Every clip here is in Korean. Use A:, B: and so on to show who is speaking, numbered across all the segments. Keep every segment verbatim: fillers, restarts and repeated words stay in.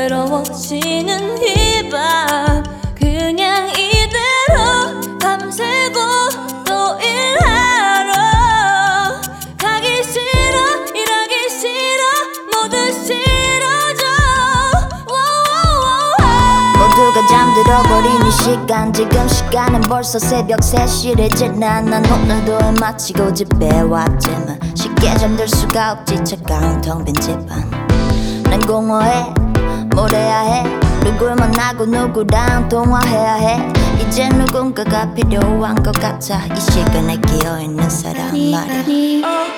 A: 외로워지는 이 밤 그냥 이대로 밤새고 또 일하러 가기 싫어 일하기 싫어 모두 싫어져.
B: 모두가 잠들어버린 이 시간 지금 시간은 벌써 새벽 세 시를 지나 난 오늘도 일 마치고 집에 왔지만 쉽게 잠들 수가 없지 차가운 텅 빈 집안. 난 공허해 뭘 해야 해 누굴 만나고 누구랑 통화해야 해 이제 누군가가 필요한 것 같아 이 시간에 끼어있는 사람 말야.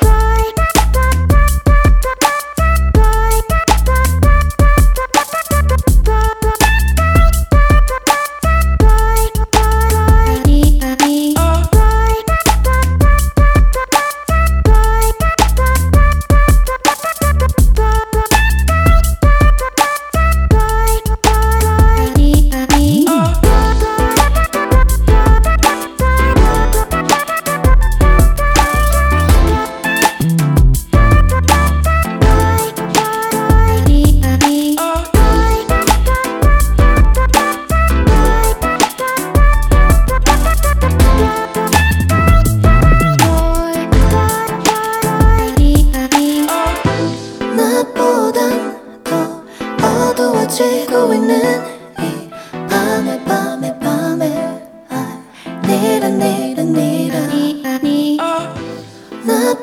B: 어두워지고 있는 이 밤에 밤에 밤에 니라 니라 니라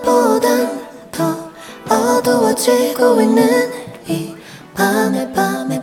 B: 나보단 더 어두워지고 있는 이 밤에 밤에